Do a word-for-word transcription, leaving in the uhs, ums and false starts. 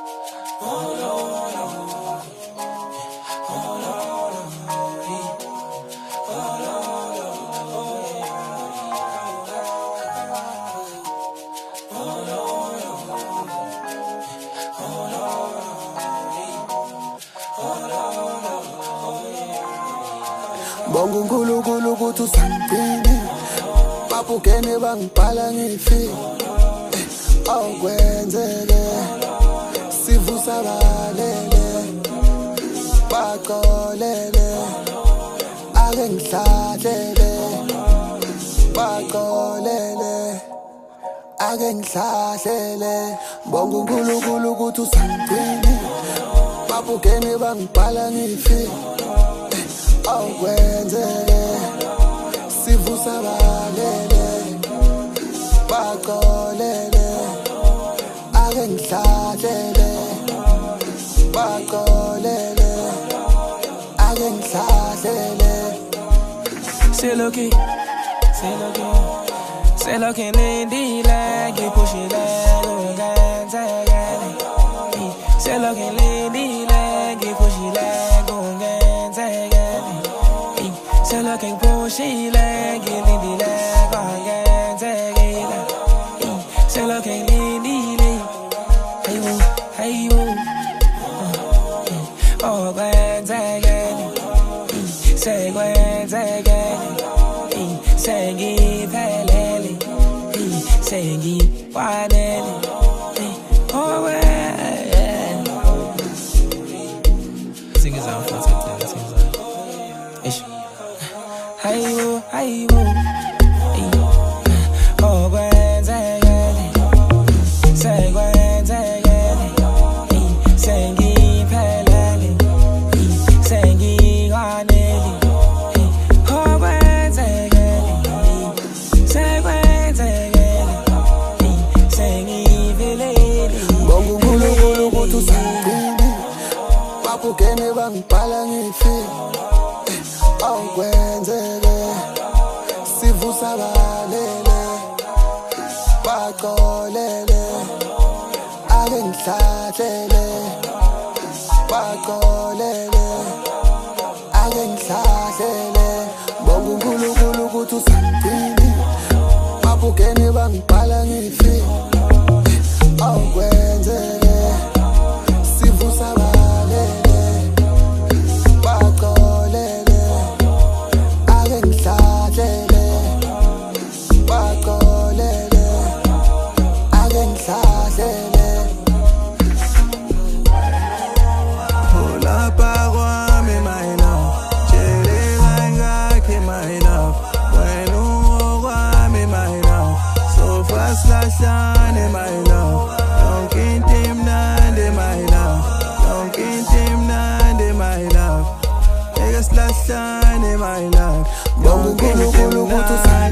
Bonga uNkulunkulu ukuthi usangigcine babukene bangibhala ngifile awukwenzeke sivusa balele baqolele ake ngihlahlele baqolele ake ngihlahlele bonga uNkulunkulu ukuthi usangigcine babukene bangibhala ngifile awukwenzeke sivusa balele baqolele ake ngihlahlele baqolele ake ngihlahlele Seloki Seloki Seloki lindile ngipushile kungenzekile Seloki lindile ngipushile kungenzekile Seloki ngipushile ngilindile kungenzekile Seloki lindile hayibo hayibo oh kwenzekile sekwenzekile sengiphelele sengikwanele oh well sing it out for it sing it out ish hayibo hayibo oh kwenzekile sekwenzekile sengiphelele sengikwanele babukene bangibhala ngifile awukwenzeke sivusa balele baqolele ake ngihlahlele baqolele ake ngihlahlele bonga uNkulunkulu ukuthi usangigcine babukene bangibhala ngifile awukwenzeke sivusa balele baqolele ake ngihlahlele baqolele ake ngihlahlele Ulapha kwami my love tshele kangakhe my love wena ukwami my love so fast lahlane my love yonke into imnandi my love yonke into imnandi my love eke silahlane my love bonga uNkulunkulu ukuthi